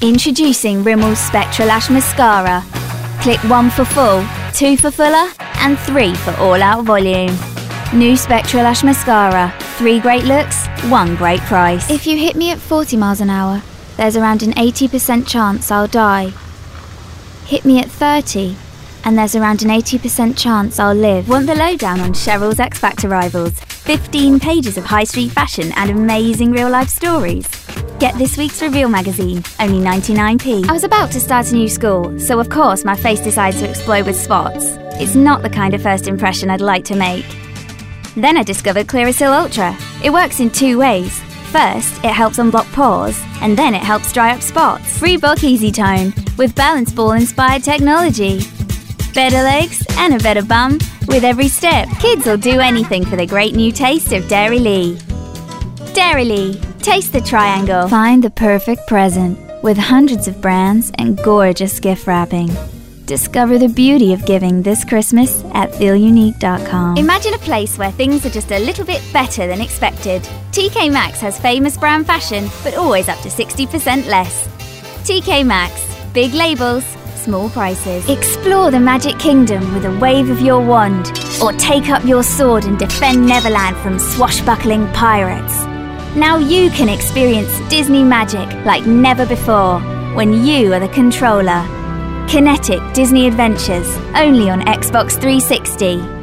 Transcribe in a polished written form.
Introducing Rimmel's Spectra Lash Mascara. Click 1 for full, 2 for fuller, and 3 for all-out volume. New Spectra Lash Mascara. 3 great looks, 1 great price. If you hit me at 40 miles an hour, there's around an 80% chance I'll die. Hit me at 30, and there's around an 80% chance I'll live. Want the lowdown on Cheryl's X Factor rivals? 15 pages of high street fashion and amazing real-life stories. Get this week's Reveal magazine, only 99p. I was about to start a new school, so of course my face decided to explode with spots. It's not the kind of first impression I'd like to make. Then I discovered Clearasil Ultra. It works in 2 ways. First, it helps unblock pores, and then it helps dry up spots. Reebok Easy Tone, with Balance Ball-inspired technology. Better legs and a better bum with every step. Kids will do anything for the great new taste of Dairy-Lee. Dairy-Lee, taste the triangle. Find the perfect present with hundreds of brands and gorgeous gift wrapping. Discover the beauty of giving this Christmas at feelunique.com. Imagine a place where things are just a little bit better than expected. TK Maxx has famous brand fashion, but always up to 60% less. TK Maxx, big labels, small prices. Explore the Magic Kingdom with a wave of your wand, or take up your sword and defend Neverland from swashbuckling pirates. Now you can experience Disney magic like never before when you are the controller. Kinetic Disney Adventures, only on Xbox 360.